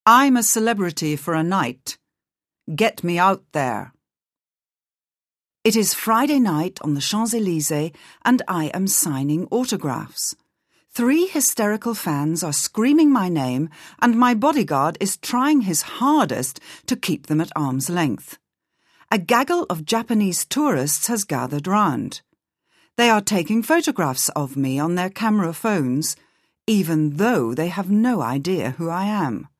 I'm a celebrity for a night. Get me out there. It is Friday night on the Champs-Élysées and I am signing autographs. 3 hysterical fans are screaming my name and my bodyguard is trying his hardest to keep them at arm's length. A gaggle of Japanese tourists has gathered round. They are taking photographs of me on their camera phones, even though they have no idea who I am.